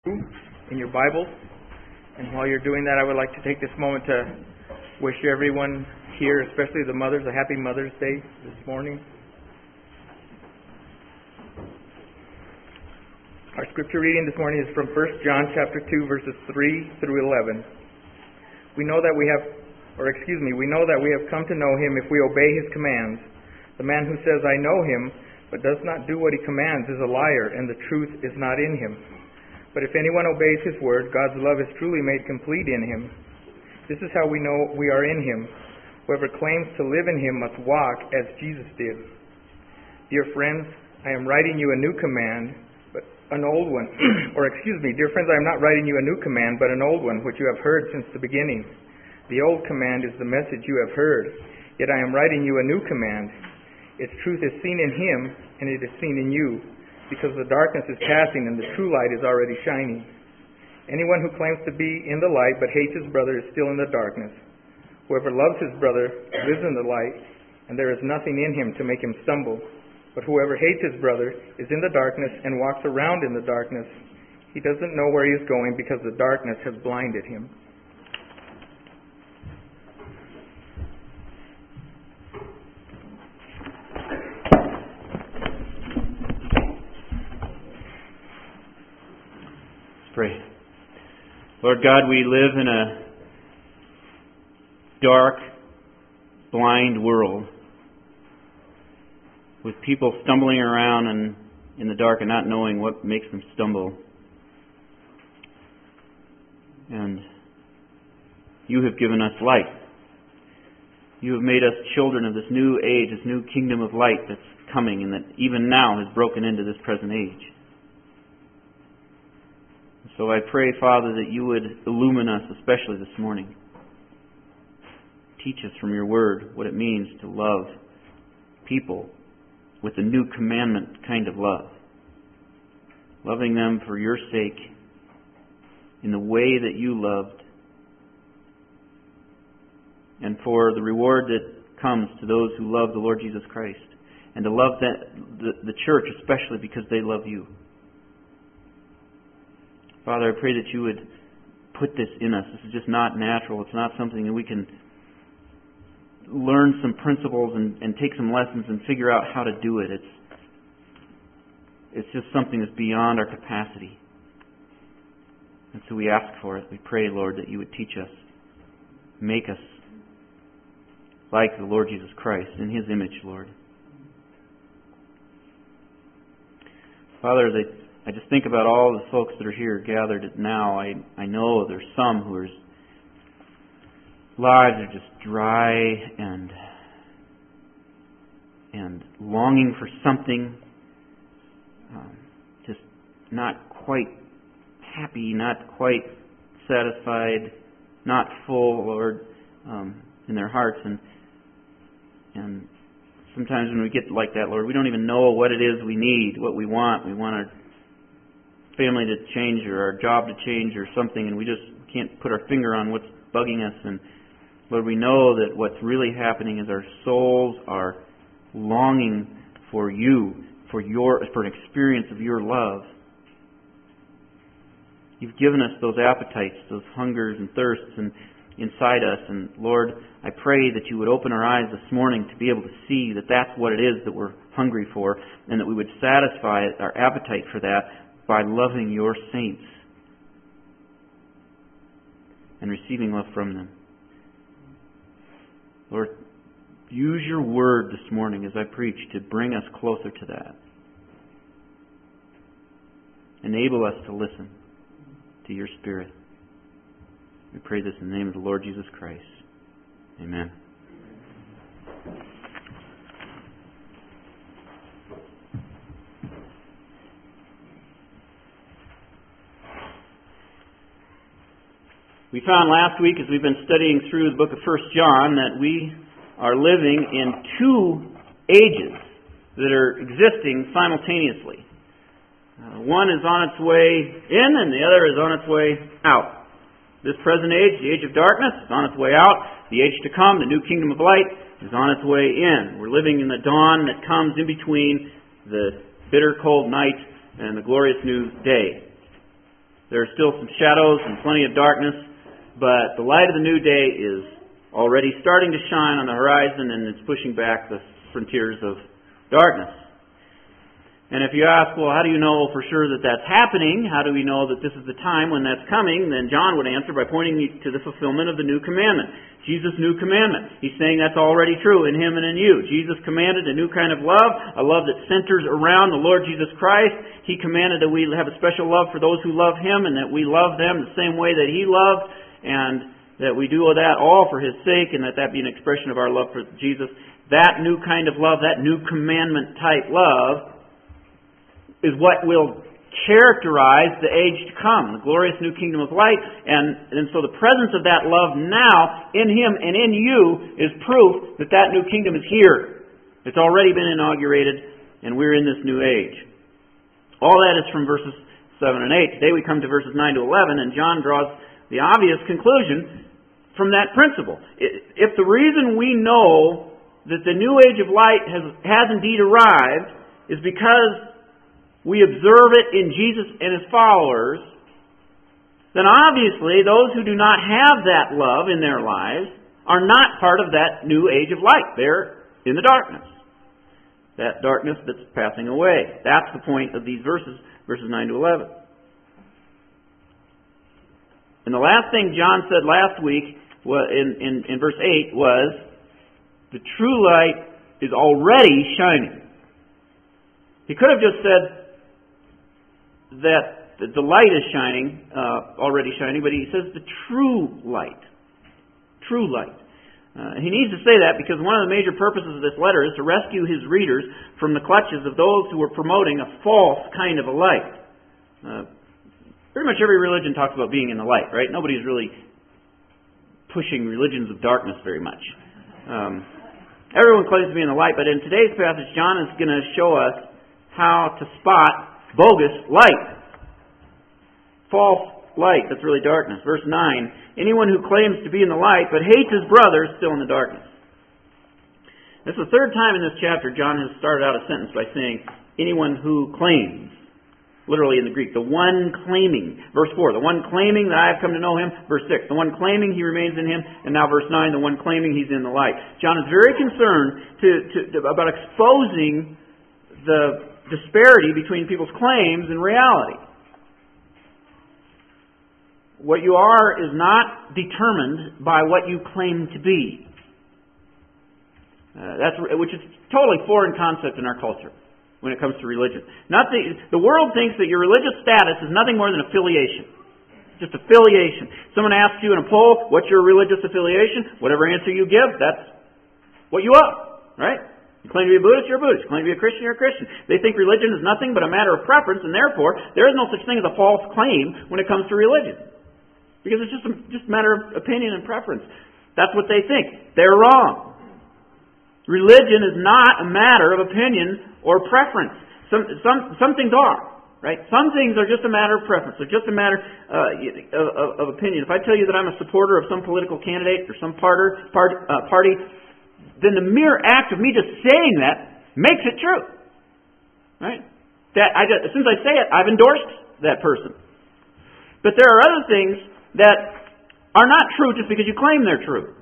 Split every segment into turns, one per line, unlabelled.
in your Bibles. And while you're doing that, I would like to take this moment to wish everyone here, especially the mothers, a happy Mother's Day this morning. Our scripture reading this morning is from 1 John chapter 2, verses 3 through 11. We know that we have come to know Him if we obey His commands. The man who says, "I know Him," but does not do what He commands is a liar, and the truth is not in him. But if anyone obeys His word, God's love is truly made complete in him. This is how we know we are in Him. Whoever claims to live in Him must walk as Jesus did. Dear friends, I am writing you a new command, but an old one. Dear friends, I am not writing you a new command, but an old one, which you have heard since the beginning. The old command is the message you have heard. Yet I am writing you a new command. Its truth is seen in Him, and it is seen in you, because the darkness is passing and the true light is already shining. Anyone who claims to be in the light but hates his brother is still in the darkness. Whoever loves his brother lives in the light, and there is nothing in him to make him stumble. But whoever hates his brother is in the darkness and walks around in the darkness. He doesn't know where he is going because the darkness has blinded him.
Pray. Lord God, we live in a dark, blind world with people stumbling around and in the dark and not knowing what makes them stumble. And You have given us light. You have made us children of this new age, this new kingdom of light that's coming and that even now has broken into this present age. So I pray, Father, that You would illumine us, especially this morning. Teach us from Your Word what it means to love people with a new commandment kind of love. Loving them for Your sake in the way that You loved, and for the reward that comes to those who love the Lord Jesus Christ, and to love the church especially because they love You. Father, I pray that You would put this in us. This is just not natural. It's not something that we can learn some principles and take some lessons and figure out how to do it. It's just something that's beyond our capacity. And so we ask for it. We pray, Lord, that You would teach us. Make us like the Lord Jesus Christ in His image, Lord. Father, I just think about all the folks that are here gathered now. I know there's some whose lives are just dry and longing for something, just not quite happy, not quite satisfied, not full, Lord, in their hearts. And sometimes when we get like that, Lord, we don't even know what it is we need, what we want. We want our family to change or our job to change or something, and we just can't put our finger on what's bugging us. And Lord, we know that what's really happening is our souls are longing for You, for an experience of Your love. You've given us those appetites, those hungers and thirsts inside us. And Lord, I pray that You would open our eyes this morning to be able to see that that's what it is that we're hungry for, and that we would satisfy our appetite for that by loving Your saints and receiving love from them. Lord, use Your Word this morning as I preach to bring us closer to that. Enable us to listen to Your Spirit. We pray this in the name of the Lord Jesus Christ. Amen. We found last week, as we've been studying through the book of 1 John, that we are living in two ages that are existing simultaneously. One is on its way in, and the other is on its way out. This present age, the age of darkness, is on its way out. The age to come, the new kingdom of light, is on its way in. We're living in the dawn that comes in between the bitter cold night and the glorious new day. There are still some shadows and plenty of darkness, but the light of the new day is already starting to shine on the horizon, and it's pushing back the frontiers of darkness. And if you ask, well, how do you know for sure that that's happening? How do we know that this is the time when that's coming? Then John would answer by pointing to the fulfillment of the new commandment. Jesus' new commandment. He's saying that's already true in Him and in you. Jesus commanded a new kind of love, a love that centers around the Lord Jesus Christ. He commanded that we have a special love for those who love Him and that we love them the same way that He loved, and that we do that all for His sake, and that be an expression of our love for Jesus. That new kind of love, that new commandment type love, is what will characterize the age to come, the glorious new kingdom of light. And so the presence of that love now in Him and in you is proof that that new kingdom is here. It's already been inaugurated, and we're in this new age. All that is from verses 7 and 8. Today we come to verses 9 to 11, and John draws the obvious conclusion from that principle. If the reason we know that the new age of light has indeed arrived is because we observe it in Jesus and His followers, then obviously those who do not have that love in their lives are not part of that new age of light. They're in the darkness. That darkness that's passing away. That's the point of these verses 9 to 11. And the last thing John said last week in verse 8 was, the true light is already shining. He could have just said that the light is shining, already shining, but he says the true light. True light. He needs to say that because one of the major purposes of this letter is to rescue his readers from the clutches of those who are promoting a false kind of a light. Pretty much every religion talks about being in the light, right? Nobody's really pushing religions of darkness very much. Everyone claims to be in the light, but in today's passage, John is going to show us how to spot bogus light. False light, that's really darkness. Verse 9, anyone who claims to be in the light but hates his brother is still in the darkness. This is the third time in this chapter John has started out a sentence by saying, anyone who claims. Literally in the Greek, the one claiming. Verse 4, the one claiming that I have come to know Him. Verse 6, the one claiming He remains in Him. And now verse 9, the one claiming He's in the light. John is very concerned about exposing the disparity between people's claims and reality. What you are is not determined by what you claim to be. Which is a totally foreign concept in our culture when it comes to religion. The world thinks that your religious status is nothing more than affiliation. Just affiliation. Someone asks you in a poll, what's your religious affiliation? Whatever answer you give, that's what you are. Right? You claim to be a Buddhist, you're a Buddhist. You claim to be a Christian, you're a Christian. They think religion is nothing but a matter of preference, and therefore, there is no such thing as a false claim when it comes to religion. Because it's just a matter of opinion and preference. That's what they think. They're wrong. Religion is not a matter of opinion or preference. Some things are, right? Some things are just a matter of preference. They're just a matter of opinion. If I tell you that I'm a supporter of some political candidate or some party, then the mere act of me just saying that makes it true. Right? As soon as I say it, I've endorsed that person. But there are other things that are not true just because you claim they're true.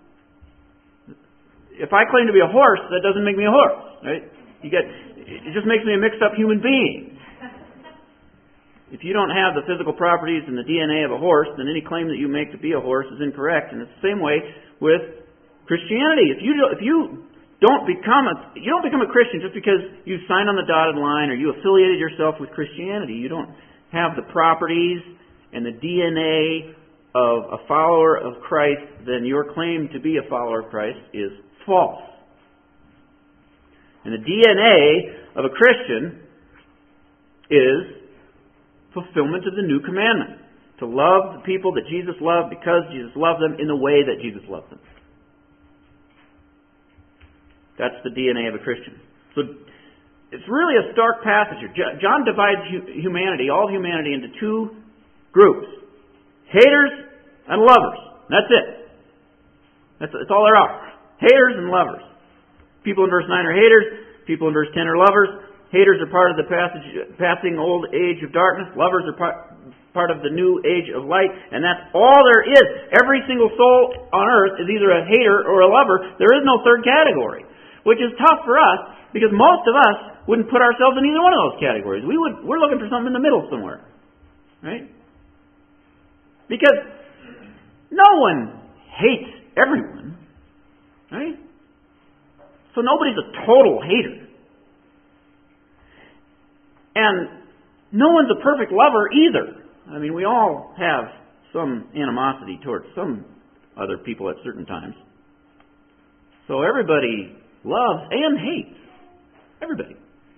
If I claim to be a horse, that doesn't make me a horse. Right? It just makes me a mixed up human being. If you don't have the physical properties and the DNA of a horse, then any claim that you make to be a horse is incorrect. And it's the same way with Christianity. If you don't become a Christian just because you signed on the dotted line or you affiliated yourself with Christianity. You don't have the properties and the DNA of a follower of Christ, then your claim to be a follower of Christ is false. And the DNA of a Christian is fulfillment of the new commandment. To love the people that Jesus loved because Jesus loved them in the way that Jesus loved them. That's the DNA of a Christian. So it's really a stark passage here. John divides humanity, all humanity, into two groups. Haters and lovers. That's it. That's all there are. Haters and lovers. People in verse 9 are haters. People in verse 10 are lovers. Haters are part of the passing old age of darkness. Lovers are part of the new age of light. And that's all there is. Every single soul on earth is either a hater or a lover. There is no third category. Which is tough for us, because most of us wouldn't put ourselves in either one of those categories. We're looking for something in the middle somewhere. Right? Because no one hates everyone. Right? So nobody's a total hater. And no one's a perfect lover either. I mean, we all have some animosity towards some other people at certain times. So everybody loves and hates. Everybody.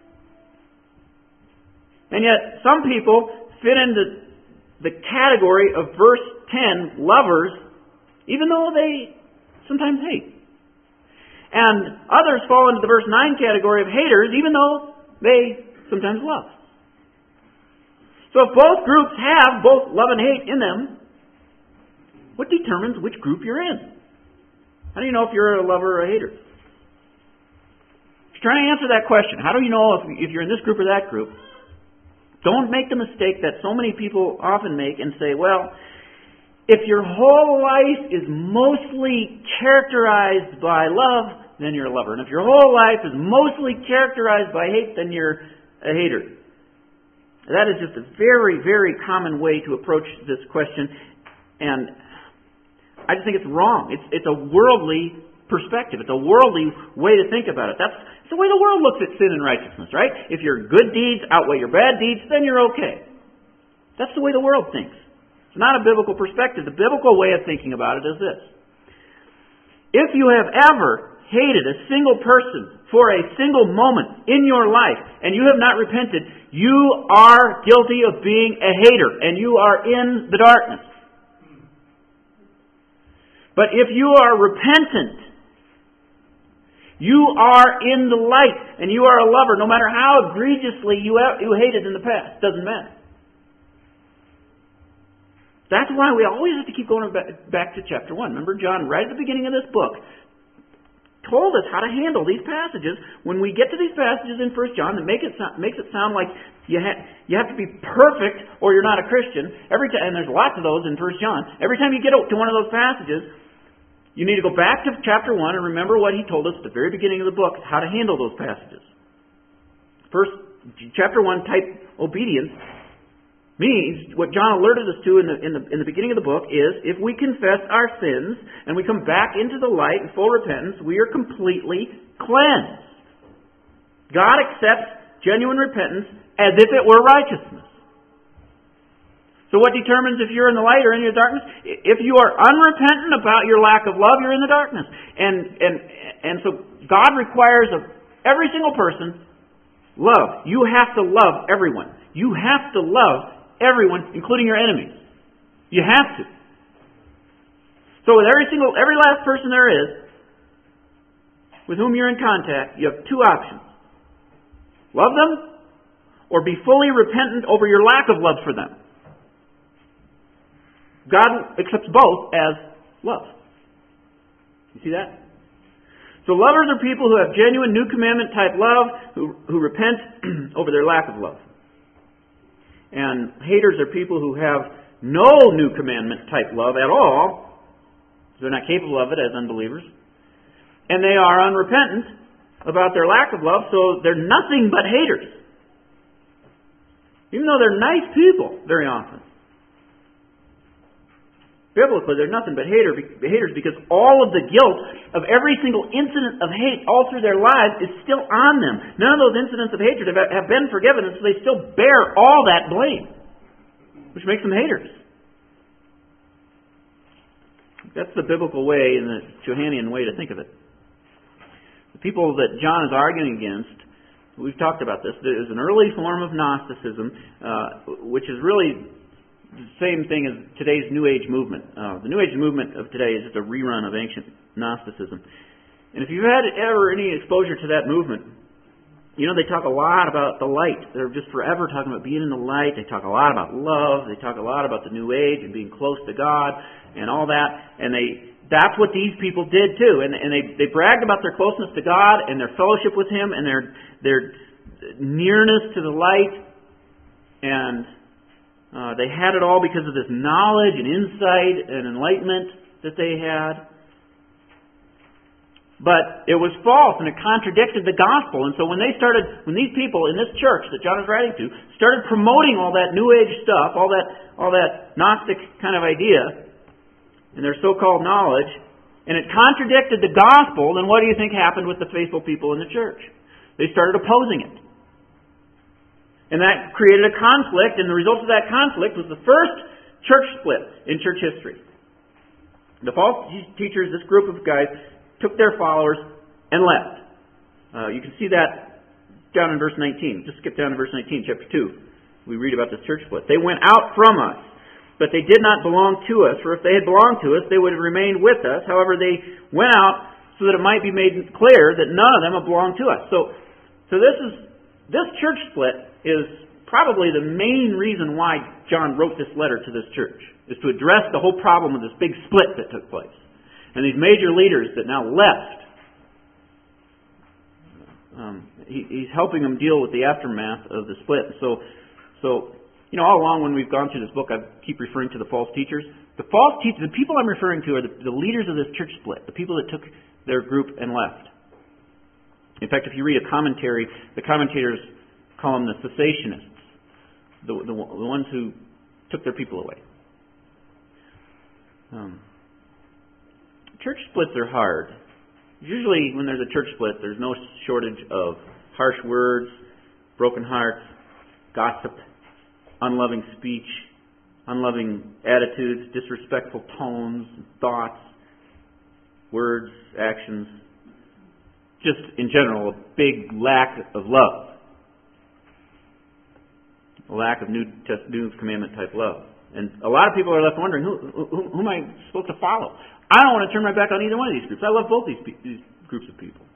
And yet, some people fit into the category of verse 10, lovers, even though they sometimes hate. And others fall into the verse 9 category of haters, even though they sometimes love. So if both groups have both love and hate in them, what determines which group you're in? How do you know if you're a lover or a hater? If you're trying to answer that question, how do you know if you're in this group or that group? Don't make the mistake that so many people often make and say, well, if your whole life is mostly characterized by love, then you're a lover. And if your whole life is mostly characterized by hate, then you're a hater. That is just a very, very common way to approach this question. And I just think it's wrong. It's a worldly perspective. It's a worldly way to think about it. That's the way the world looks at sin and righteousness, right? If your good deeds outweigh your bad deeds, then you're okay. That's the way the world thinks. It's not a biblical perspective. The biblical way of thinking about it is this. If you have ever hated a single person for a single moment in your life and you have not repented, you are guilty of being a hater and you are in the darkness. But if you are repentant, you are in the light and you are a lover, no matter how egregiously you hated in the past. Doesn't matter. That's why we always have to keep going back to chapter 1. Remember, John, right at the beginning of this book, told us how to handle these passages. When we get to these passages in 1 John that makes it sound like you have to be perfect or you're not a Christian. And there's lots of those in 1 John. Every time you get to one of those passages, you need to go back to chapter 1 and remember what he told us at the very beginning of the book, how to handle those passages. First, chapter 1 type obedience means what John alerted us to in the beginning of the book is if we confess our sins and we come back into the light in full repentance, we are completely cleansed. God accepts genuine repentance as if it were righteousness. So what determines if you're in the light or in the darkness? If you are unrepentant about your lack of love, you're in the darkness. And so God requires of every single person love. You have to love everyone. You have to love everyone, including your enemies. You have to. So with every last person there is, with whom you're in contact, you have two options. Love them, or be fully repentant over your lack of love for them. God accepts both as love. You see that? So lovers are people who have genuine new commandment type love, who repent over their lack of love. And haters are people who have no new commandment type love at all. They're not capable of it as unbelievers. And they are unrepentant about their lack of love, so they're nothing but haters. Even though they're nice people very often. Biblically, they're nothing but haters because all of the guilt of every single incident of hate all through their lives is still on them. None of those incidents of hatred have been forgiven, and so they still bear all that blame, which makes them haters. That's the biblical way and the Johannine way to think of it. The people that John is arguing against, we've talked about this, there's an early form of Gnosticism, which is really the same thing as today's New Age movement. The New Age movement of today is just a rerun of ancient Gnosticism. And if you've had ever any exposure to that movement, you know they talk a lot about the light. They're just forever talking about being in the light. They talk a lot about love. They talk a lot about the New Age and being close to God and all that. And that's what these people did too. And they bragged about their closeness to God and their fellowship with Him and their nearness to the light, and they had it all because of this knowledge and insight and enlightenment that they had. But it was false, and it contradicted the gospel. And so when these people in this church that John is writing to started promoting all that New Age stuff, all that Gnostic kind of idea, and their so-called knowledge, and it contradicted the gospel, then what do you think happened with the faithful people in the church? They started opposing it. And that created a conflict, and the result of that conflict was the first church split in church history. The false teachers, this group of guys, took their followers and left. You can see that down in verse 19. Just skip down to verse 19, chapter 2. We read about this church split. They went out from us, but they did not belong to us. For if they had belonged to us, they would have remained with us. However, they went out so that it might be made clear that none of them belonged to us. So this church split is probably the main reason why John wrote this letter to this church, is to address the whole problem of this big split that took place. And these major leaders that now left, he's helping them deal with the aftermath of the split. So all along when we've gone through this book, I keep referring to the false teachers. The people I'm referring to are the leaders of this church split, the people that took their group and left. In fact, if you read a commentary, the commentators call them the cessationists, the ones who took their people away. Church splits are hard. Usually when there's a church split, there's no shortage of harsh words, broken hearts, gossip, unloving speech, unloving attitudes, disrespectful tones, thoughts, words, actions. Just in general, a big lack of love. A lack of New Commandment type love. And a lot of people are left wondering, who am I supposed to follow? I don't want to turn my back on either one of these groups. I love both these groups of people.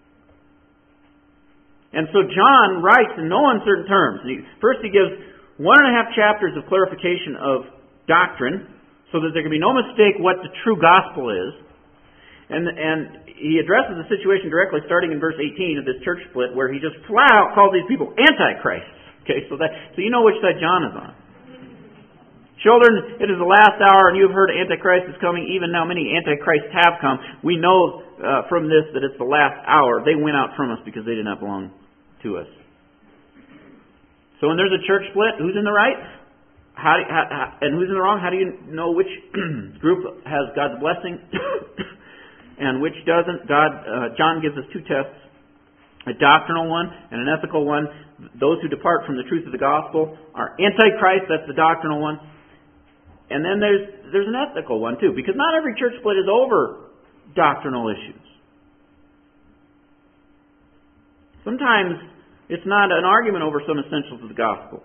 And so John writes in no uncertain terms. First he gives 1.5 chapters of clarification of doctrine so that there can be no mistake what the true gospel is. And he addresses the situation directly starting in verse 18 of this church split where he just flat out calls these people antichrists. Okay, so you know which side John is on. Children, it is the last hour, and you have heard Antichrist is coming. Even now many Antichrists have come. We know from this that it's the last hour. They went out from us because they did not belong to us. So when there's a church split, who's in the right? And who's in the wrong? How do you know which group has God's blessing and which doesn't? John gives us two tests, a doctrinal one and an ethical one. Those who depart from the truth of the gospel are Antichrist, that's the doctrinal one. And then there's an ethical one too, because not every church split is over doctrinal issues. Sometimes it's not an argument over some essentials of the gospel.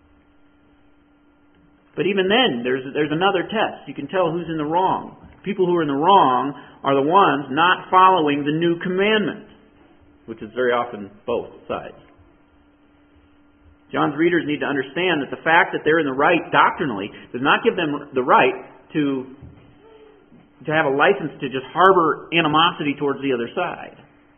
But even then, there's another test. You can tell who's in the wrong. People who are in the wrong are the ones not following the new commandment, which is very often both sides. John's readers need to understand that the fact that they're in the right doctrinally does not give them the right to have a license to just harbor animosity towards the other side.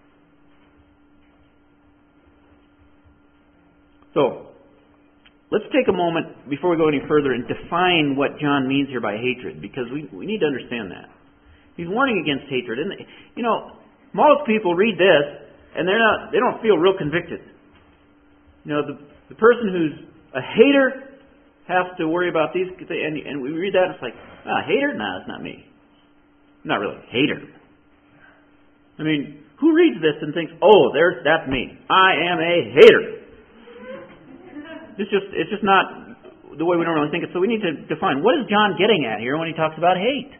So, let's take a moment before we go any further and define what John means here by hatred, because we need to understand that. He's warning against hatred. And, most people read this and they don't feel real convicted. The person who's a hater has to worry about these, and we read that and it's like, hater? Nah, that's not me. I'm not really a hater. I mean, who reads this and thinks, that's me. I am a hater. It's just not the way we normally think it. So we need to define, what is John getting at here when he talks about hate?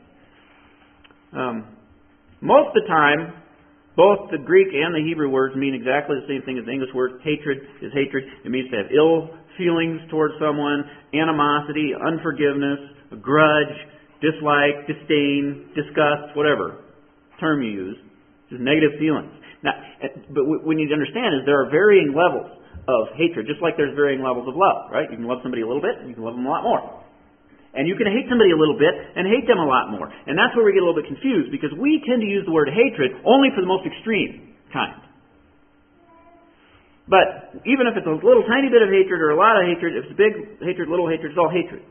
Most of the time, both the Greek and the Hebrew words mean exactly the same thing as the English word. Hatred is hatred. It means to have ill feelings towards someone, animosity, unforgiveness, a grudge, dislike, disdain, disgust, whatever term you use. Just negative feelings. Now, but what we need to understand is there are varying levels of hatred, just like there's varying levels of love, right? You can love somebody a little bit, and you can love them a lot more. And you can hate somebody a little bit and hate them a lot more. And that's where we get a little bit confused, because we tend to use the word hatred only for the most extreme kind. But even if it's a little tiny bit of hatred or a lot of hatred, if it's big hatred, little hatred, it's all hatred.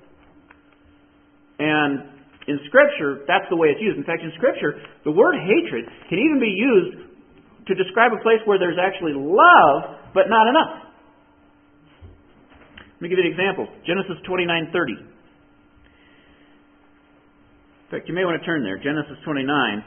And in Scripture, that's the way it's used. In fact, in Scripture, the word hatred can even be used to describe a place where there's actually love, but not enough. Let me give you an example. Genesis 29:30. In fact, you may want to turn there. Genesis 29.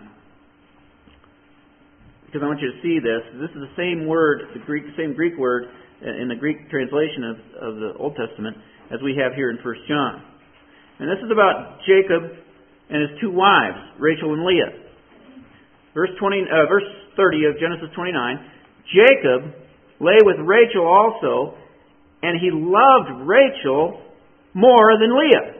Because I want you to see this. This is the same word, same Greek word in the Greek translation of the Old Testament as we have here in 1 John. And this is about Jacob and his two wives, Rachel and Leah. Verse 30 of Genesis 29, Jacob lay with Rachel also, and he loved Rachel more than Leah.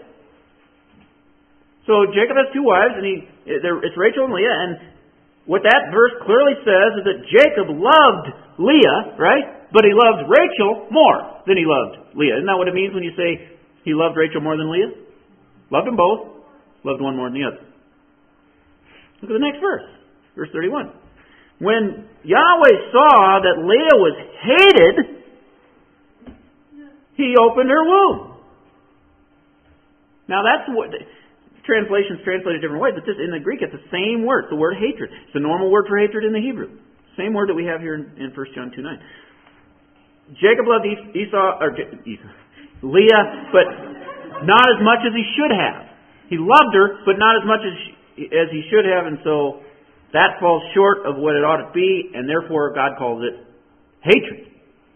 So Jacob has two wives, and it's Rachel and Leah, and what that verse clearly says is that Jacob loved Leah, right? But he loved Rachel more than he loved Leah. Isn't that what it means when you say he loved Rachel more than Leah? Loved them both, loved one more than the other. Look at the next verse, verse 31. When Yahweh saw that Leah was hated, he opened her womb. Now that's what translations translated different ways, but in the Greek it's the same word, the word hatred. It's the normal word for hatred in the Hebrew. Same word that we have here in 1 John 2:9. Jacob loved Leah, but not as much as he should have. He loved her, but not as much as he should have, and so that falls short of what it ought to be, and therefore God calls it hatred.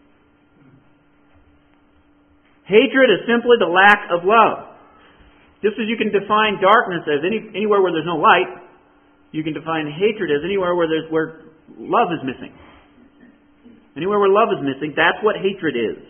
Hatred is simply the lack of love. Just as you can define darkness as anywhere where there's no light, you can define hatred as anywhere where love is missing. Anywhere where love is missing, that's what hatred is.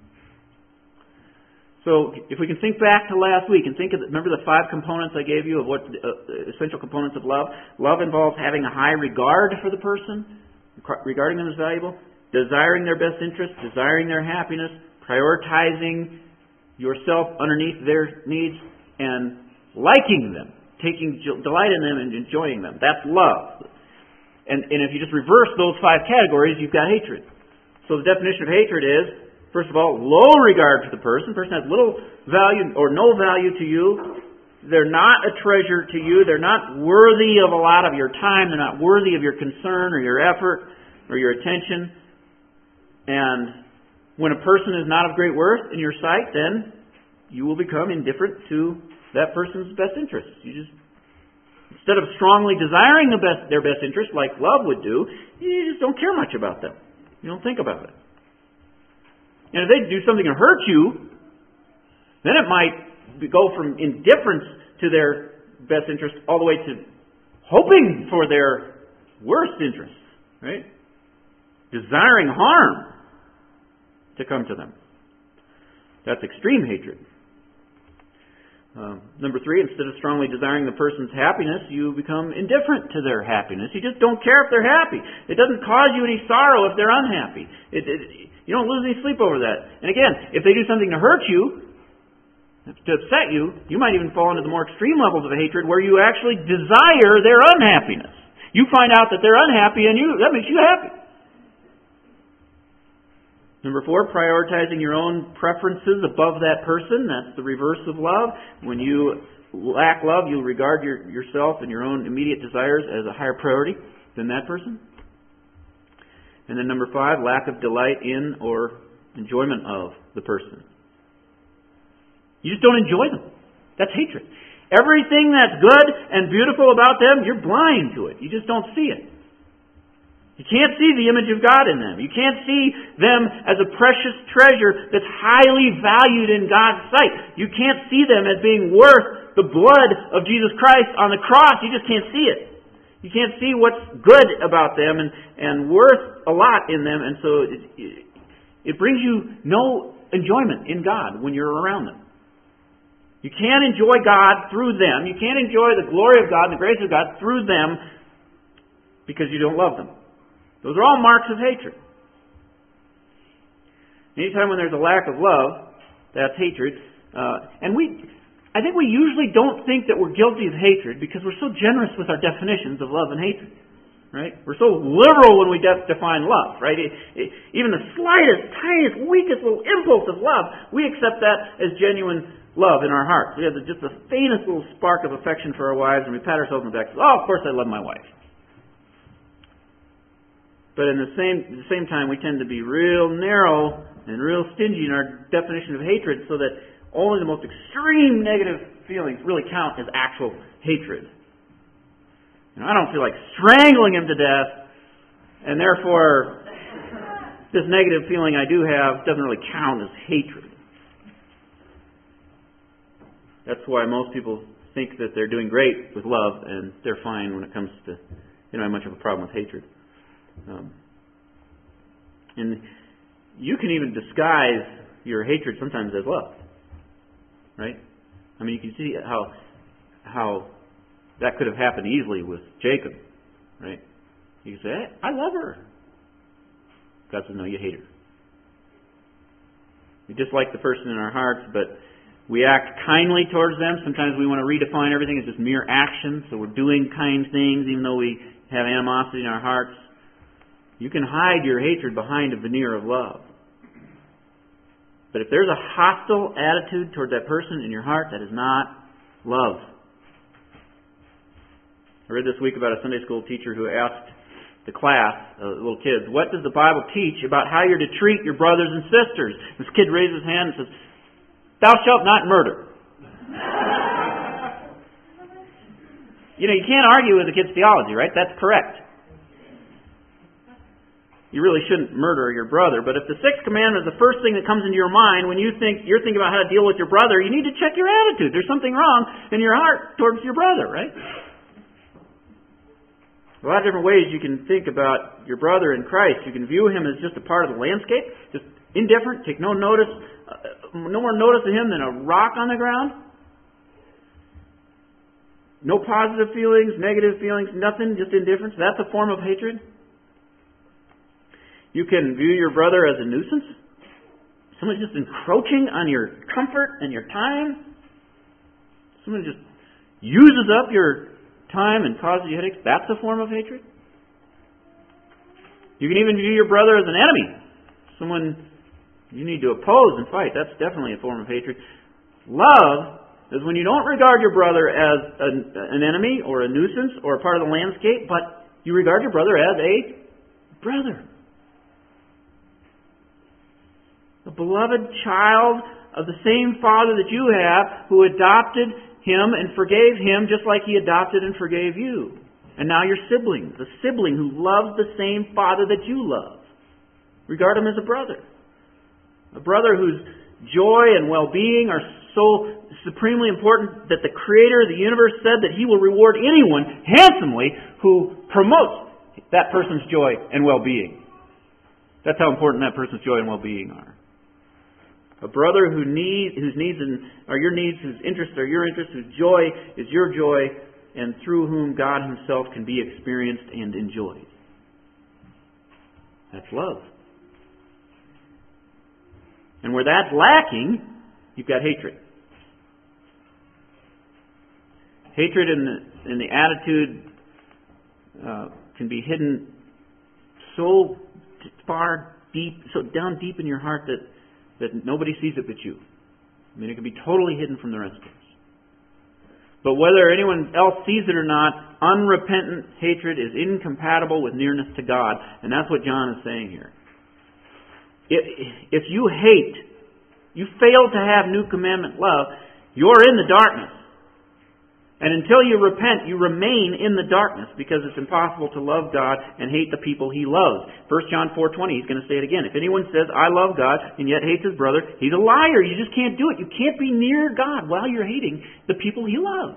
So, if we can think back to last week and remember the 5 components I gave you of what essential components of love? Love involves having a high regard for the person, regarding them as valuable, desiring their best interest, desiring their happiness, prioritizing yourself underneath their needs, and liking them, taking delight in them and enjoying them. That's love. And if you just reverse those 5 categories, you've got hatred. So the definition of hatred is, first of all, low regard for the person. The person has little value or no value to you. They're not a treasure to you. They're not worthy of a lot of your time. They're not worthy of your concern or your effort or your attention. And when a person is not of great worth in your sight, then you will become indifferent to that person's best interests. Instead of strongly desiring their best interest like love would do, you just don't care much about them. You don't think about it. And if they do something to hurt you, then it might go from indifference to their best interest all the way to hoping for their worst interests, right? Desiring harm to come to them. That's extreme hatred. Number 3, instead of strongly desiring the person's happiness, you become indifferent to their happiness. You just don't care if they're happy. It doesn't cause you any sorrow if they're unhappy. You don't lose any sleep over that. And again, if they do something to hurt you, to upset you, you might even fall into the more extreme levels of hatred where you actually desire their unhappiness. You find out that they're unhappy and that makes you happy. Number 4, prioritizing your own preferences above that person. That's the reverse of love. When you lack love, you regard yourself and your own immediate desires as a higher priority than that person. And then number 5, lack of delight in or enjoyment of the person. You just don't enjoy them. That's hatred. Everything that's good and beautiful about them, you're blind to it. You just don't see it. You can't see the image of God in them. You can't see them as a precious treasure that's highly valued in God's sight. You can't see them as being worth the blood of Jesus Christ on the cross. You just can't see it. You can't see what's good about them and worth a lot in them. And so it brings you no enjoyment in God when you're around them. You can't enjoy God through them. You can't enjoy the glory of God and the grace of God through them because you don't love them. Those are all marks of hatred. Anytime when there's a lack of love, that's hatred. I think we usually don't think that we're guilty of hatred because we're so generous with our definitions of love and hatred. right? We're so liberal when we define love, right? Even the slightest, tiniest, weakest little impulse of love, we accept that as genuine love in our hearts. We have just the faintest little spark of affection for our wives, and we pat ourselves on the back and say, oh, of course I love my wife. But in the same time, we tend to be real narrow and real stingy in our definition of hatred, so that only the most extreme negative feelings really count as actual hatred. I don't feel like strangling him to death, and therefore this negative feeling I do have doesn't really count as hatred. That's why most people think that they're doing great with love, and they're fine when it comes to, have much of a problem with hatred. And you can even disguise your hatred sometimes as love, right? I mean, you can see how that could have happened easily with Jacob, right? You can say, hey, I love her. God says, no, you hate her. We dislike the person in our hearts, but we act kindly towards them. Sometimes we want to redefine everything as just mere action, so we're doing kind things even though we have animosity in our hearts. You can hide your hatred behind a veneer of love. But if there's a hostile attitude toward that person in your heart, that is not love. I read this week about a Sunday school teacher who asked the class, little kids, what does the Bible teach about how you're to treat your brothers and sisters? This kid raises his hand and says, thou shalt not murder. You can't argue with a kid's theology, right? That's correct. You really shouldn't murder your brother. But if the sixth commandment is the first thing that comes into your mind when you're thinking about how to deal with your brother, you need to check your attitude. There's something wrong in your heart towards your brother, right? A lot of different ways you can think about your brother in Christ. You can view him as just a part of the landscape, just indifferent, take no notice, no more notice of him than a rock on the ground. No positive feelings, negative feelings, nothing, just indifference. That's a form of hatred. You can view your brother as a nuisance. Someone just encroaching on your comfort and your time. Someone just uses up your time and causes you headaches. That's a form of hatred. You can even view your brother as an enemy. Someone you need to oppose and fight. That's definitely a form of hatred. Love is when you don't regard your brother as an enemy or a nuisance or a part of the landscape, but you regard your brother as a brother. A beloved child of the same Father that you have, who adopted him and forgave him just like he adopted and forgave you. And now you're siblings. A sibling who loves the same Father that you love. Regard him as a brother. A brother whose joy and well-being are so supremely important that the Creator of the universe said that He will reward anyone handsomely who promotes that person's joy and well-being. That's how important that person's joy and well-being are. A brother whose needs are your needs, whose interests are your interests, whose joy is your joy, and through whom God Himself can be experienced and enjoyed. That's love. And where that's lacking, you've got hatred. Hatred in the attitude can be hidden so far deep, so down deep in your heart that nobody sees it but you. I mean, it can be totally hidden from the rest of us. But whether anyone else sees it or not, unrepentant hatred is incompatible with nearness to God. And that's what John is saying here. If you hate, you fail to have new commandment love, you're in the darkness. And until you repent, you remain in the darkness, because it's impossible to love God and hate the people He loves. 1 John 4:20, he's going to say it again. If anyone says, I love God, and yet hates his brother, he's a liar. You just can't do it. You can't be near God while you're hating the people He loves.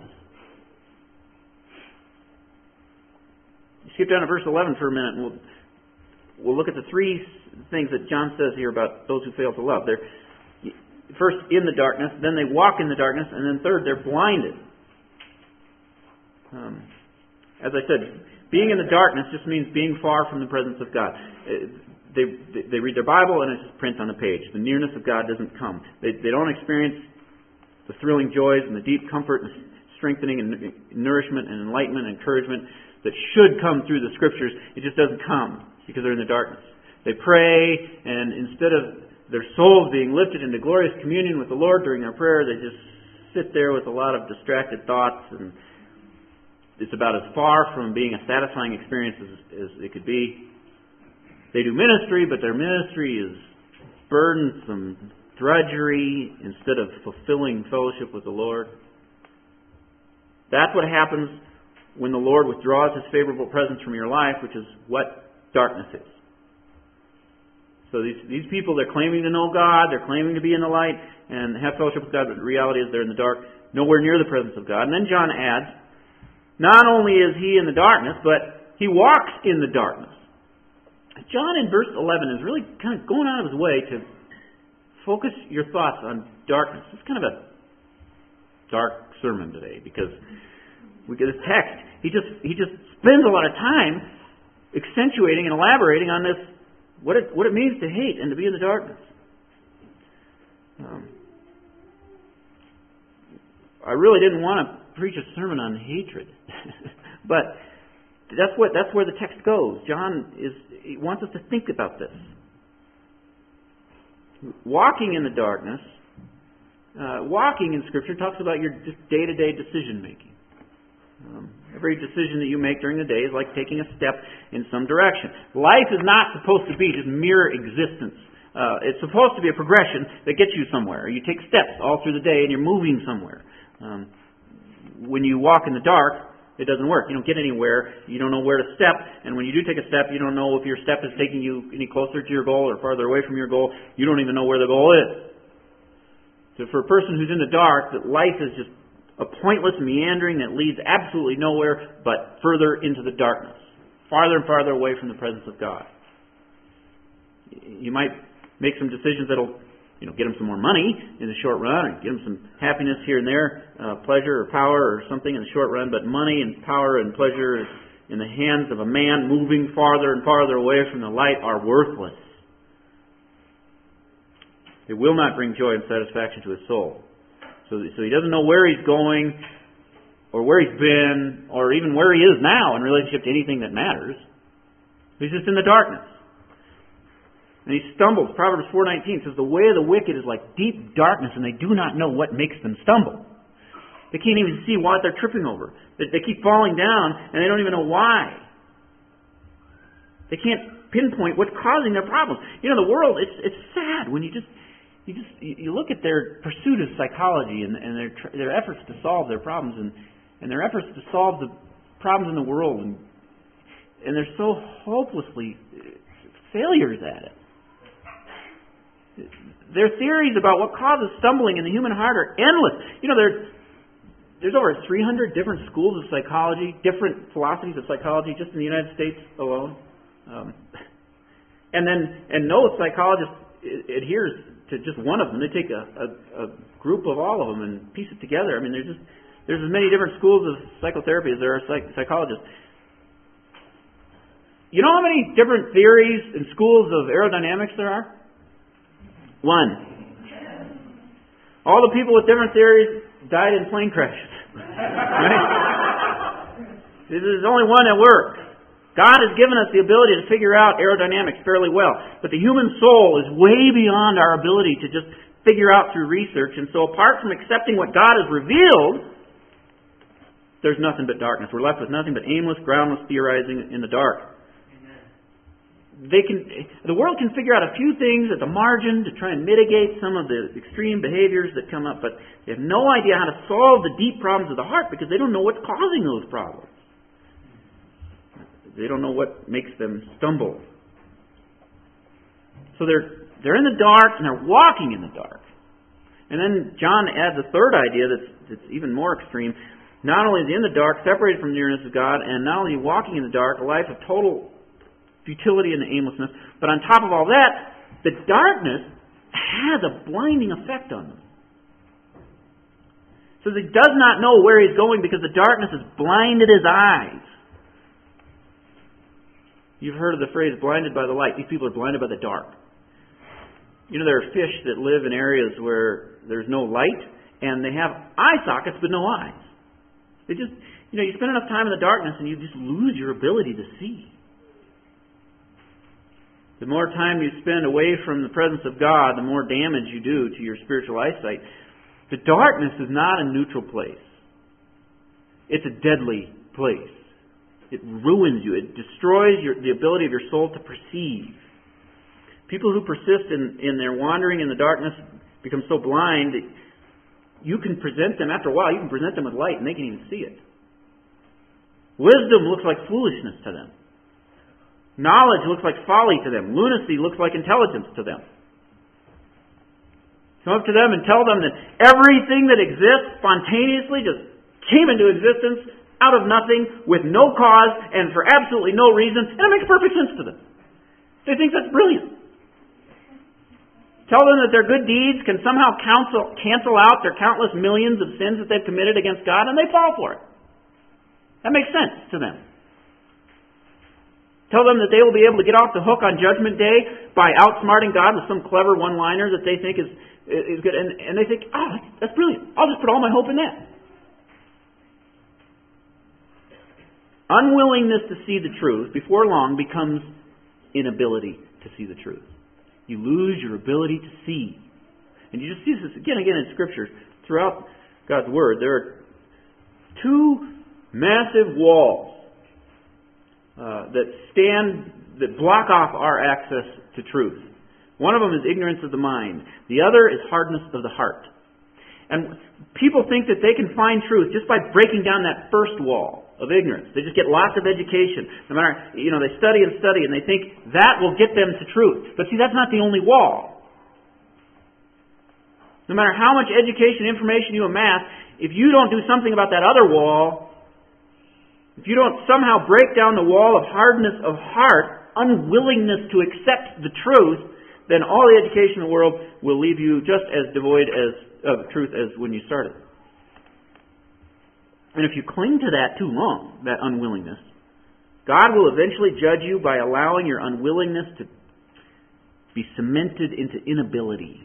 Skip down to verse 11 for a minute, and we'll look at the three things that John says here about those who fail to love. They're first in the darkness, then they walk in the darkness, and then third, they're blinded. As I said, being in the darkness just means being far from the presence of God. They read their Bible and it's just print on the page. The nearness of God doesn't come. They don't experience the thrilling joys and the deep comfort and strengthening and nourishment and enlightenment and encouragement that should come through the Scriptures. It just doesn't come because they're in the darkness. They pray, and instead of their souls being lifted into glorious communion with the Lord during their prayer, they just sit there with a lot of distracted thoughts, and it's about as far from being a satisfying experience as it could be. They do ministry, but their ministry is burdensome drudgery instead of fulfilling fellowship with the Lord. That's what happens when the Lord withdraws His favorable presence from your life, which is what darkness is. So these people, they're claiming to know God, they're claiming to be in the light and have fellowship with God, but the reality is they're in the dark, nowhere near the presence of God. And then John adds, not only is he in the darkness, but he walks in the darkness. John in verse 11 is really kind of going out of his way to focus your thoughts on darkness. It's kind of a dark sermon today because we get this text. He just spends a lot of time accentuating and elaborating on this, what it means to hate and to be in the darkness. I really didn't want to preach a sermon on hatred, but that's where the text goes. John he wants us to think about this. Walking in the darkness, walking in Scripture talks about your day-to-day decision making. Every decision that you make during the day is like taking a step in some direction. Life is not supposed to be just mere existence. It's supposed to be a progression that gets you somewhere. You take steps all through the day and you're moving somewhere. When you walk in the dark, it doesn't work. You don't get anywhere. You don't know where to step. And when you do take a step, you don't know if your step is taking you any closer to your goal or farther away from your goal. You don't even know where the goal is. So for a person who's in the dark, that life is just a pointless meandering that leads absolutely nowhere but further into the darkness, farther and farther away from the presence of God. You might make some decisions that'll get them some more money in the short run, or get them some happiness here and there, pleasure or power or something in the short run, but money and power and pleasure in the hands of a man moving farther and farther away from the light are worthless. It will not bring joy and satisfaction to his soul. So he doesn't know where he's going, or where he's been, or even where he is now in relationship to anything that matters. He's just in the darkness. And he stumbles. Proverbs 4:19 says, the way of the wicked is like deep darkness, and they do not know what makes them stumble. They can't even see what they're tripping over. They keep falling down, and they don't even know why. They can't pinpoint what's causing their problems. The world, it's sad when you look at their pursuit of psychology and their efforts to solve their problems and their efforts to solve the problems in the world, and they're so hopelessly failures at it. Their theories about what causes stumbling in the human heart are endless. There's over 300 different schools of psychology, different philosophies of psychology just in the United States alone. And no psychologist adheres to just one of them. They take a group of all of them and piece it together. I mean, there's as many different schools of psychotherapy as there are psychologists. You know how many different theories and schools of aerodynamics there are? One. All the people with different theories died in plane crashes. Right? There's only one that works. God has given us the ability to figure out aerodynamics fairly well. But the human soul is way beyond our ability to just figure out through research. And so apart from accepting what God has revealed, there's nothing but darkness. We're left with nothing but aimless, groundless theorizing in the dark. The world can figure out a few things at the margin to try and mitigate some of the extreme behaviors that come up, but they have no idea how to solve the deep problems of the heart because they don't know what's causing those problems. They don't know what makes them stumble. So they're in the dark and they're walking in the dark. And then John adds a third idea that's even more extreme. Not only is he in the dark, separated from the nearness of God, and not only walking in the dark, a life of total futility and aimlessness, but on top of all that, the darkness has a blinding effect on them. So he does not know where he's going because the darkness has blinded his eyes. You've heard of the phrase, blinded by the light. These people are blinded by the dark. There are fish that live in areas where there's no light, and they have eye sockets but no eyes. They just, you spend enough time in the darkness and you just lose your ability to see. The more time you spend away from the presence of God, the more damage you do to your spiritual eyesight. The darkness is not a neutral place. It's a deadly place. It ruins you. It destroys the ability of your soul to perceive. People who persist in their wandering in the darkness become so blind that you can present them, after a while, you can present them with light and they can even see it. Wisdom looks like foolishness to them. Knowledge looks like folly to them. Lunacy looks like intelligence to them. Come up to them and tell them that everything that exists spontaneously just came into existence out of nothing with no cause and for absolutely no reason, and it makes perfect sense to them. They think that's brilliant. Tell them that their good deeds can somehow cancel out their countless millions of sins that they've committed against God, and they fall for it. That makes sense to them. Tell them that they will be able to get off the hook on Judgment Day by outsmarting God with some clever one-liner that they think is good. And they think, oh, that's brilliant. I'll just put all my hope in that. Unwillingness to see the truth before long becomes inability to see the truth. You lose your ability to see. And you just see this again in Scripture. Throughout God's Word, there are two massive walls that block off our access to truth. One of them is ignorance of the mind. The other is hardness of the heart. And people think that they can find truth just by breaking down that first wall of ignorance. They just get lots of education. No matter, they study and study and they think that will get them to truth. But see, that's not the only wall. No matter how much education, information you amass, if you don't do something about that other wall, if you don't somehow break down the wall of hardness of heart, unwillingness to accept the truth, then all the education in the world will leave you just as devoid of truth as when you started. And if you cling to that too long, that unwillingness, God will eventually judge you by allowing your unwillingness to be cemented into inability.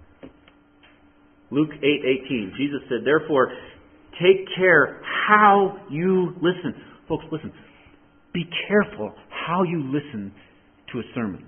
Luke 8:18, Jesus said, therefore, take care how you listen. Folks, listen. Be careful how you listen to a sermon.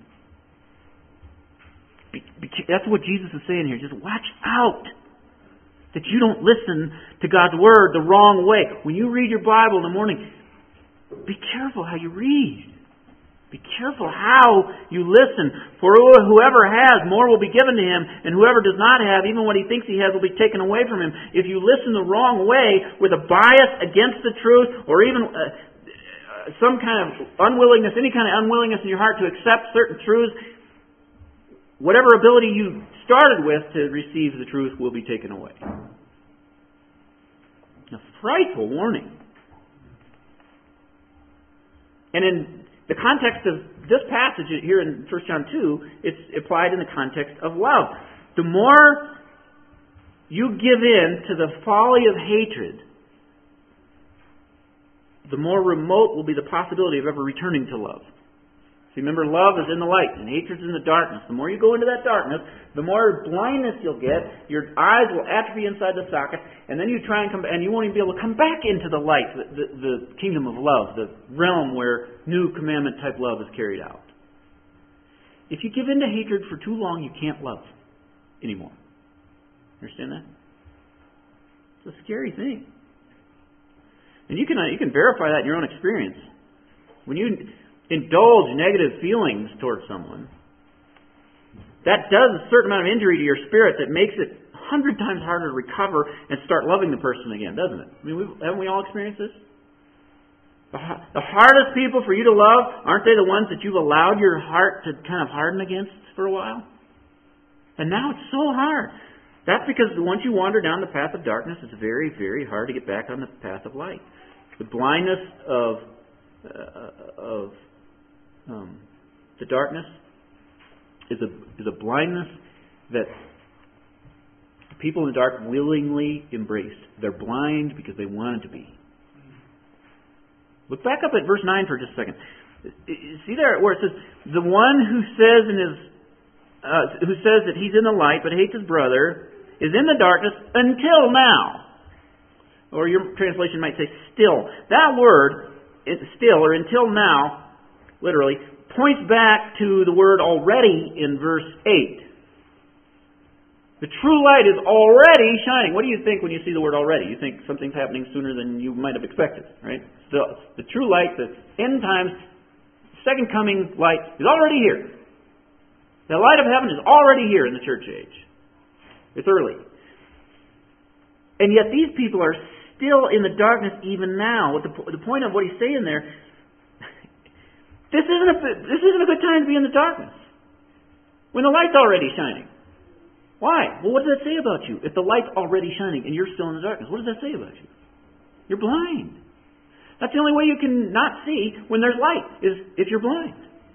That's what Jesus is saying here. Just watch out that you don't listen to God's Word the wrong way. When you read your Bible in the morning, be careful how you read. Be careful how you listen. For whoever has, more will be given to him, and whoever does not have, even what he thinks he has will be taken away from him. If you listen the wrong way, with a bias against the truth, or even some kind of unwillingness, any kind of unwillingness in your heart to accept certain truths, whatever ability you started with to receive the truth will be taken away. A frightful warning. And in the context of this passage here in 1 John 2, it's applied in the context of love. The more you give in to the folly of hatred, the more remote will be the possibility of ever returning to love. See, remember, love is in the light and hatred is in the darkness. The more you go into that darkness, the more blindness you'll get. Your eyes will atrophy inside the socket, and then you try and come, and you won't even be able to come back into the light, the kingdom of love, the realm where new commandment type love is carried out. If you give in to hatred for too long, you can't love anymore. Understand that? It's a scary thing, and you can verify that in your own experience. When you indulge negative feelings towards someone, that does a certain amount of injury to your spirit that makes it 100 times harder to recover and start loving the person again, doesn't it? I mean, haven't we all experienced this? The hardest people for you to love, aren't they the ones that you've allowed your heart to kind of harden against for a while? And now it's so hard. That's because once you wander down the path of darkness, it's very, very hard to get back on the path of light. The blindness of the darkness is a blindness that people in the dark willingly embraced. They're blind because they wanted to be. Look back up at verse 9 for just a second. See there where it says, the one who says that he's in the light but hates his brother is in the darkness until now. Or your translation might say still. That word, still, or until now, literally, points back to the word already in verse 8. The true light is already shining. What do you think when you see the word already? You think something's happening sooner than you might have expected, right? So the true light, the end times, second coming light is already here. The light of heaven is already here in the church age. It's early. And yet these people are still in the darkness even now. The point of what he's saying there, this isn't a good time to be in the darkness when the light's already shining. Why? Well, what does that say about you? If the light's already shining and you're still in the darkness, what does that say about you? You're blind. That's the only way you can not see when there's light, is if you're blind.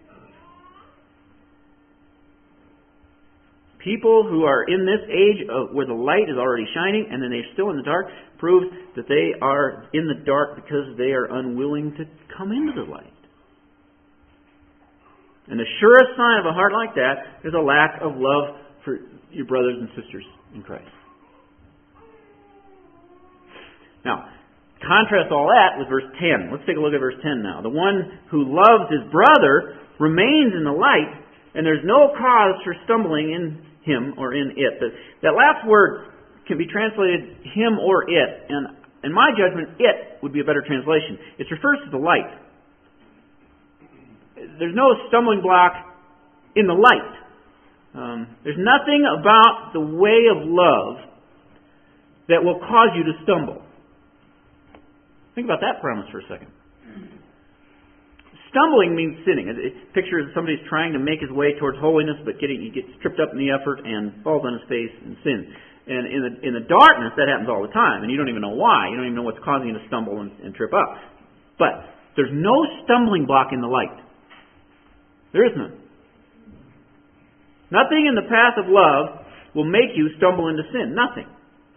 People who are in this age where the light is already shining and then they're still in the dark proves that they are in the dark because they are unwilling to come into the light. And the surest sign of a heart like that is a lack of love for your brothers and sisters in Christ. Now, contrast all that with verse 10. Let's take a look at verse 10 now. The one who loves his brother remains in the light, and there's no cause for stumbling in him or in it. That last word can be translated him or it, and in my judgment, it would be a better translation. It refers to the light. There's no stumbling block in the light. There's nothing about the way of love that will cause you to stumble. Think about that promise for a second. Stumbling means sinning. Picture somebody's trying to make his way towards holiness, but he gets tripped up in the effort and falls on his face and sins. And in the darkness, that happens all the time, and you don't even know why. You don't even know what's causing you to stumble and trip up. But there's no stumbling block in the light. There is none. Nothing in the path of love will make you stumble into sin. Nothing.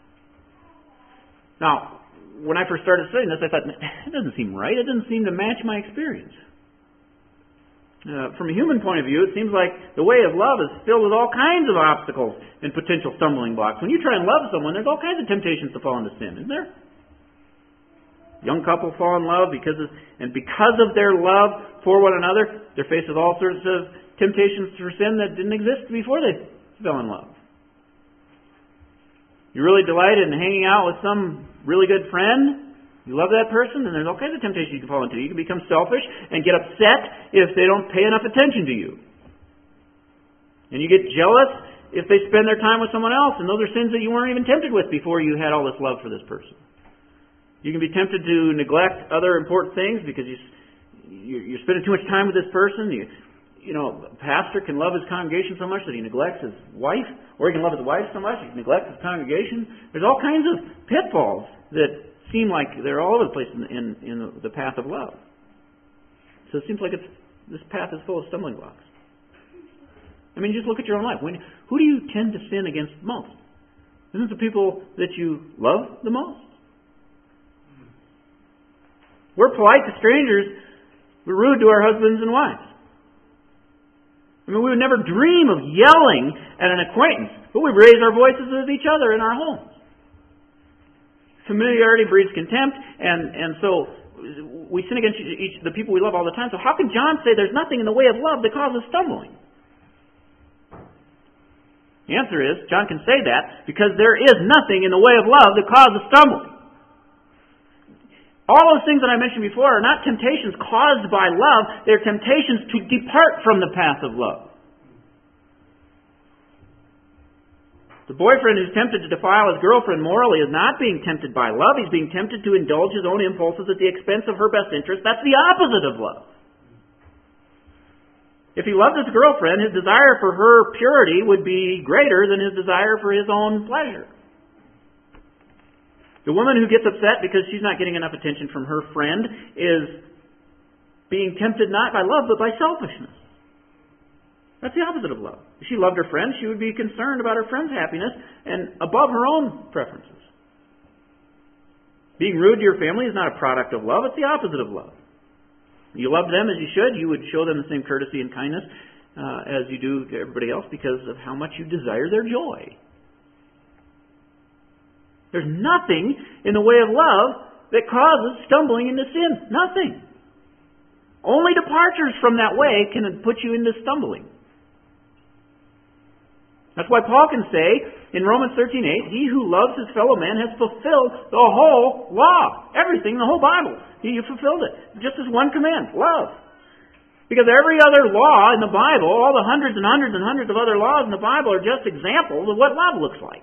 Now, when I first started studying this, I thought, it doesn't seem right. It doesn't seem to match my experience. From a human point of view, it seems like the way of love is filled with all kinds of obstacles and potential stumbling blocks. When you try and love someone, there's all kinds of temptations to fall into sin, isn't there? Young couple fall in love because of their love for one another, they're faced with all sorts of temptations for sin that didn't exist before they fell in love. You really delight in hanging out with some really good friend. You love that person, and there's all kinds of temptations you can fall into. You can become selfish and get upset if they don't pay enough attention to you. And you get jealous if they spend their time with someone else, and those are sins that you weren't even tempted with before you had all this love for this person. You can be tempted to neglect other important things because you're spending too much time with this person. You know, a pastor can love his congregation so much that he neglects his wife, or he can love his wife so much he neglects his congregation. There's all kinds of pitfalls that seem like they're all over the place in the path of love. So it seems like this path is full of stumbling blocks. I mean, just look at your own life. Who do you tend to sin against most? Isn't it the people that you love the most? We're polite to strangers. We're rude to our husbands and wives. I mean, we would never dream of yelling at an acquaintance, but we raise our voices with each other in our homes. Familiarity breeds contempt, and so we sin against the people we love all the time. So how can John say there's nothing in the way of love that causes stumbling? The answer is, John can say that because there is nothing in the way of love that causes stumbling. All those things that I mentioned before are not temptations caused by love. They're temptations to depart from the path of love. The boyfriend who's tempted to defile his girlfriend morally is not being tempted by love. He's being tempted to indulge his own impulses at the expense of her best interest. That's the opposite of love. If he loved his girlfriend, his desire for her purity would be greater than his desire for his own pleasure. The woman who gets upset because she's not getting enough attention from her friend is being tempted not by love but by selfishness. That's the opposite of love. If she loved her friend, she would be concerned about her friend's happiness and above her own preferences. Being rude to your family is not a product of love, it's the opposite of love. You love them as you should, you would show them the same courtesy and kindness as you do to everybody else because of how much you desire their joy. There's nothing in the way of love that causes stumbling into sin. Nothing. Only departures from that way can put you into stumbling. That's why Paul can say in Romans 13:8, he who loves his fellow man has fulfilled the whole law. Everything, the whole Bible. You fulfilled it. Just as one command, love. Because every other law in the Bible, all the hundreds and hundreds and hundreds of other laws in the Bible are just examples of what love looks like.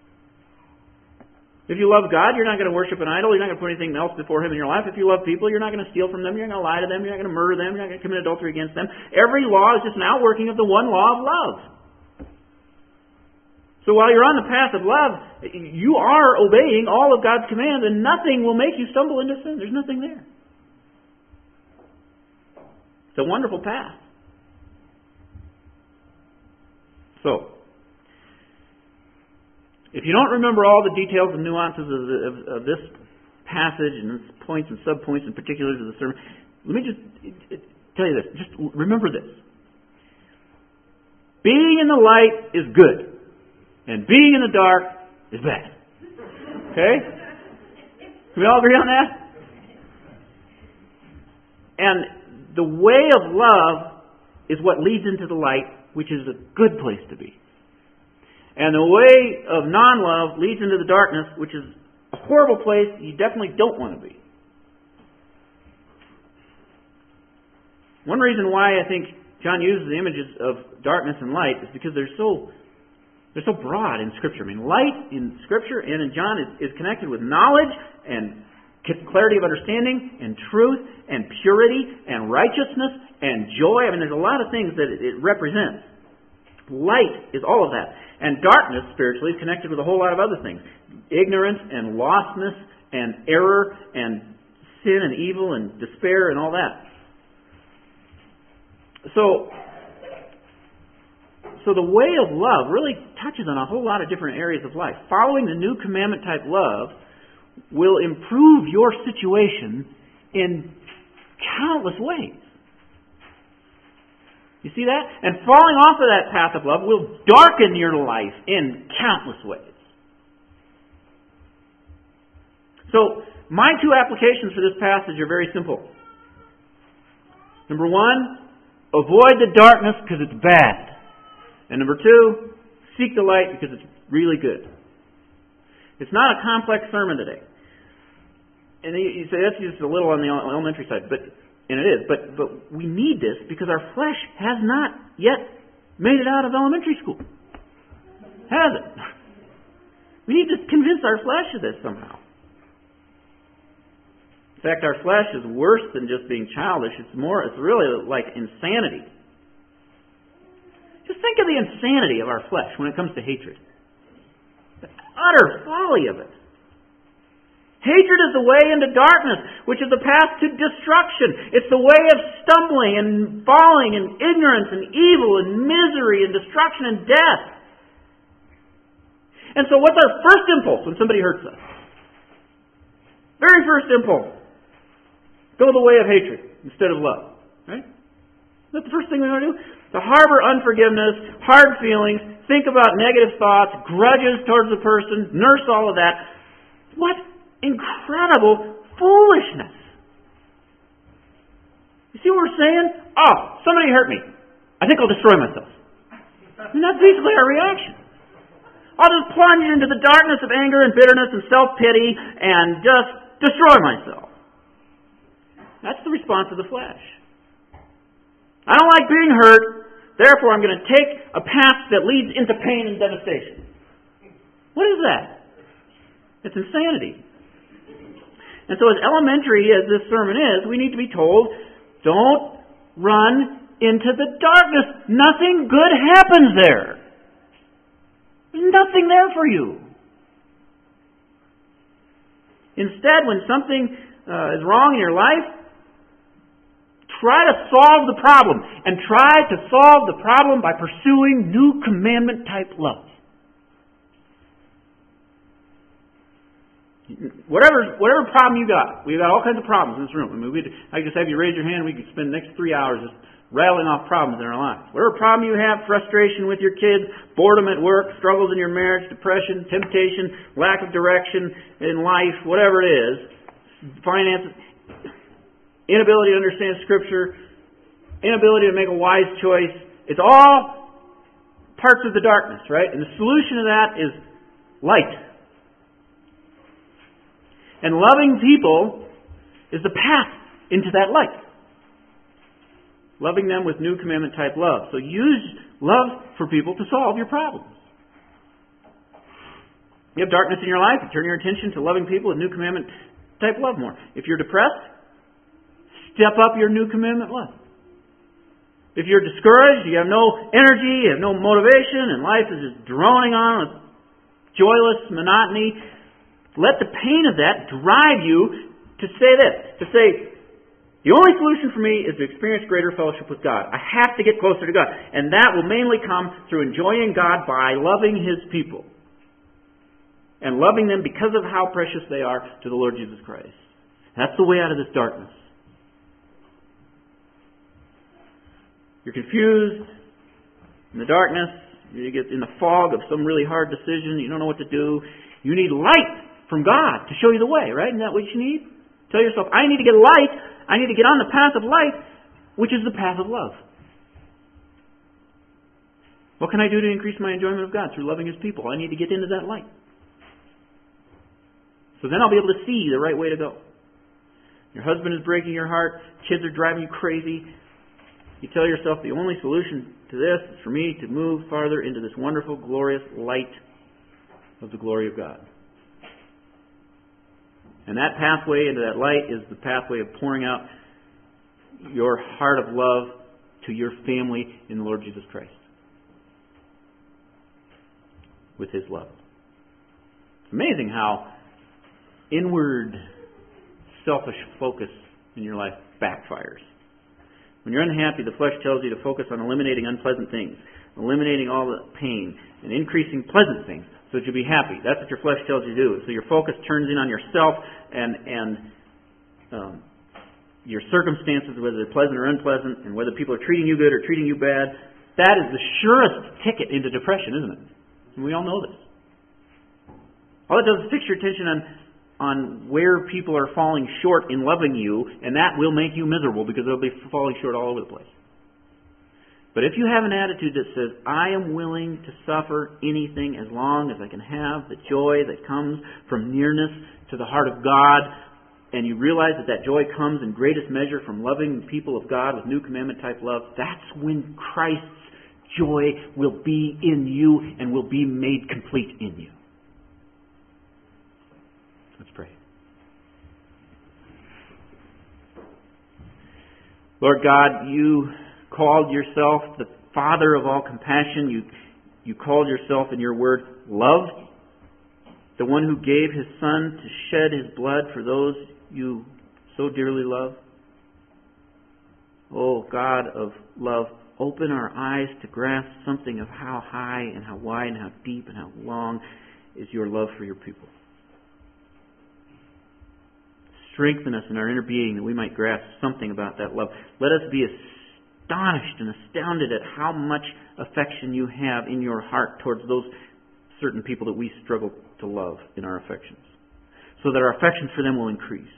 If you love God, you're not going to worship an idol. You're not going to put anything else before Him in your life. If you love people, you're not going to steal from them. You're not going to lie to them. You're not going to murder them. You're not going to commit adultery against them. Every law is just an outworking of the one law of love. So while you're on the path of love, you are obeying all of God's commands, and nothing will make you stumble into sin. There's nothing there. It's a wonderful path. So, if you don't remember all the details and nuances of this passage and its points and subpoints and particulars of the sermon, let me just tell you this. Just remember this. Being in the light is good. And being in the dark is bad. Okay? Can we all agree on that? And the way of love is what leads into the light, which is a good place to be. And the way of non-love leads into the darkness, which is a horrible place you definitely don't want to be. One reason why I think John uses the images of darkness and light is because they're so broad in Scripture. I mean, light in Scripture and in John is connected with knowledge and clarity of understanding and truth and purity and righteousness and joy. I mean, there's a lot of things that it represents. Light is all of that. And darkness, spiritually, is connected with a whole lot of other things. Ignorance and lostness and error and sin and evil and despair and all that. So the way of love really touches on a whole lot of different areas of life. Following the new commandment type love will improve your situation in countless ways. You see that? And falling off of that path of love will darken your life in countless ways. So, my two applications for this passage are very simple. Number one, avoid the darkness because it's bad. And number two, seek the light because it's really good. It's not a complex sermon today. And you say that's just a little on the elementary side, and it is. But we need this because our flesh has not yet made it out of elementary school. Has it? We need to convince our flesh of this somehow. In fact, our flesh is worse than just being childish. It's really like insanity. Just think of the insanity of our flesh when it comes to hatred. The utter folly of it. Hatred is the way into darkness, which is the path to destruction. It's the way of stumbling and falling and ignorance and evil and misery and destruction and death. And so what's our first impulse when somebody hurts us? Very first impulse. Go the way of hatred instead of love. Right? Is that the first thing we want to do? To harbor unforgiveness, hard feelings, think about negative thoughts, grudges towards the person, nurse all of that. What incredible foolishness. You see what we're saying? Oh, somebody hurt me. I think I'll destroy myself. And that's basically our reaction. I'll just plunge into the darkness of anger and bitterness and self-pity and just destroy myself. That's the response of the flesh. I don't like being hurt, therefore I'm going to take a path that leads into pain and devastation. What is that? It's insanity. And so as elementary as this sermon is, we need to be told, don't run into the darkness. Nothing good happens there. There's nothing there for you. Instead, when something is wrong in your life, try to solve the problem. And try to solve the problem by pursuing new commandment type love. Whatever problem you got, we've got all kinds of problems in this room. I mean, I could just have you raise your hand. We could spend the next 3 hours just rattling off problems in our lives. Whatever problem you have, frustration with your kids, boredom at work, struggles in your marriage, depression, temptation, lack of direction in life, whatever it is, finances, inability to understand Scripture, inability to make a wise choice, it's all parts of the darkness, right? And the solution to that is light. And loving people is the path into that light. Loving them with new commandment type love. So use love for people to solve your problems. You have darkness in your life, you turn your attention to loving people with new commandment type love more. If you're depressed, step up your new commandment love. If you're discouraged, you have no energy, you have no motivation, and life is just droning on with joyless monotony, let the pain of that drive you to say this, to say, the only solution for me is to experience greater fellowship with God. I have to get closer to God. And that will mainly come through enjoying God by loving His people. And loving them because of how precious they are to the Lord Jesus Christ. That's the way out of this darkness. You're confused in the darkness. You get in the fog of some really hard decision. You don't know what to do. You need light from God to show you the way, right? Isn't that what you need? Tell yourself, I need to get light. I need to get on the path of light, which is the path of love. What can I do to increase my enjoyment of God? Through loving His people. I need to get into that light. So then I'll be able to see the right way to go. Your husband is breaking your heart. Kids are driving you crazy. You tell yourself the only solution to this is for me to move farther into this wonderful, glorious light of the glory of God. And that pathway into that light is the pathway of pouring out your heart of love to your family in the Lord Jesus Christ. With His love. It's amazing how inward, selfish focus in your life backfires. When you're unhappy, the flesh tells you to focus on eliminating unpleasant things, eliminating all the pain, and increasing pleasant things so that you'll be happy. That's what your flesh tells you to do. So your focus turns in on yourself and your circumstances, whether they're pleasant or unpleasant, and whether people are treating you good or treating you bad. That is the surest ticket into depression, isn't it? And we all know this. All it does is fix your attention on where people are falling short in loving you, and that will make you miserable because they'll be falling short all over the place. But if you have an attitude that says, I am willing to suffer anything as long as I can have the joy that comes from nearness to the heart of God, and you realize that that joy comes in greatest measure from loving the people of God with new commandment type love, that's when Christ's joy will be in you and will be made complete in you. Let's pray. Lord God, You called Yourself the Father of all compassion. You called Yourself in Your word love, the one who gave His Son to shed His blood for those You so dearly love. Oh God of love, open our eyes to grasp something of how high and how wide and how deep and how long is Your love for Your people. Strengthen us in our inner being that we might grasp something about that love. Let us be astonished and astounded at how much affection You have in Your heart towards those certain people that we struggle to love in our affections, so that our affections for them will increase.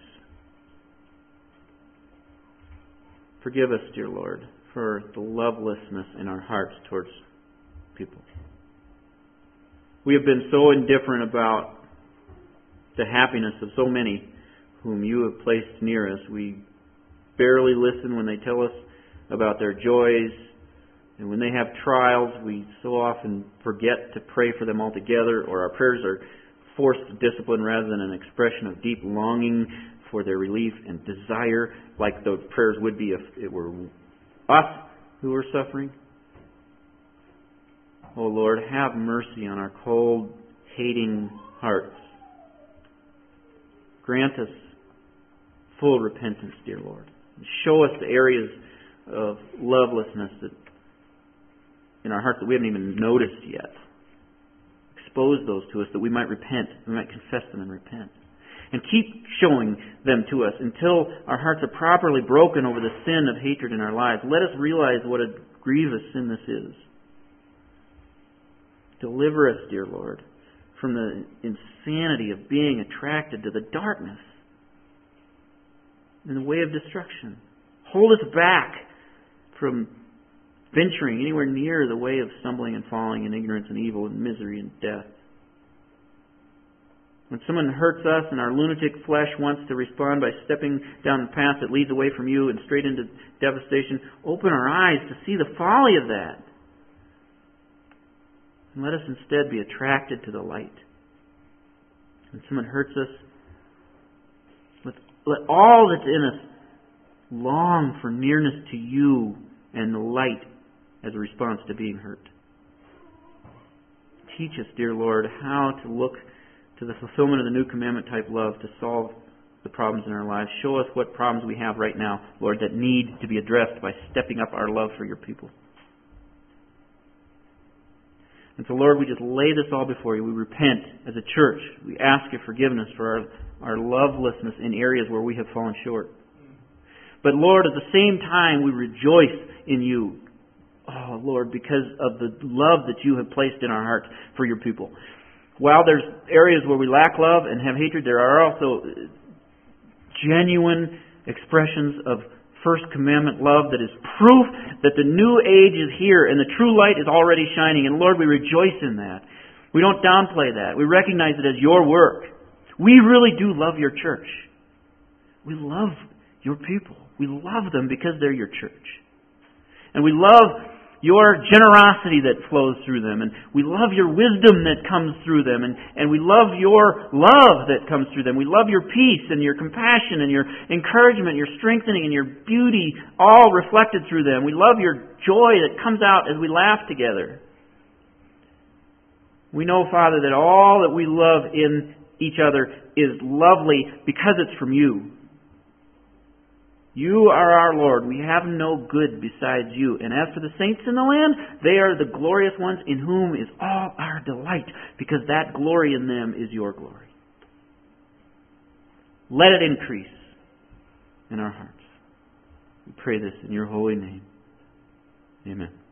Forgive us, dear Lord, for the lovelessness in our hearts towards people. We have been so indifferent about the happiness of so many whom You have placed near us. We barely listen when they tell us about their joys. And when they have trials, we so often forget to pray for them altogether, or our prayers are forced discipline rather than an expression of deep longing for their relief and desire, like the prayers would be if it were us who were suffering. Oh Lord, have mercy on our cold, hating hearts. Grant us full repentance, dear Lord. Show us the areas of lovelessness that in our hearts that we haven't even noticed yet. Expose those to us that we might repent, we might confess them and repent. And keep showing them to us until our hearts are properly broken over the sin of hatred in our lives. Let us realize what a grievous sin this is. Deliver us, dear Lord, from the insanity of being attracted to the darkness in the way of destruction. Hold us back from venturing anywhere near the way of stumbling and falling in ignorance and evil and misery and death. When someone hurts us and our lunatic flesh wants to respond by stepping down the path that leads away from you and straight into devastation, open our eyes to see the folly of that. And let us instead be attracted to the light. When someone hurts us, let all that's in us long for nearness to you and the light as a response to being hurt. Teach us, dear Lord, how to look to the fulfillment of the new commandment type love to solve the problems in our lives. Show us what problems we have right now, Lord, that need to be addressed by stepping up our love for your people. And so, Lord, we just lay this all before you. We repent as a church. We ask your forgiveness for our lovelessness in areas where we have fallen short. But, Lord, at the same time, we rejoice in you. Oh, Lord, because of the love that you have placed in our hearts for your people. While there's areas where we lack love and have hatred, there are also genuine expressions of First Commandment love that is proof that the new age is here and the true light is already shining. And Lord, we rejoice in that. We don't downplay that. We recognize it as your work. We really do love your church. We love your people. We love them because they're your church. And we love your generosity that flows through them. And we love your wisdom that comes through them. And we love your love that comes through them. We love your peace and your compassion and your encouragement, your strengthening and your beauty, all reflected through them. We love your joy that comes out as we laugh together. We know, Father, that all that we love in each other is lovely because it's from you. You are our Lord. We have no good besides you. And as for the saints in the land, they are the glorious ones in whom is all our delight, because that glory in them is your glory. Let it increase in our hearts. We pray this in your holy name. Amen.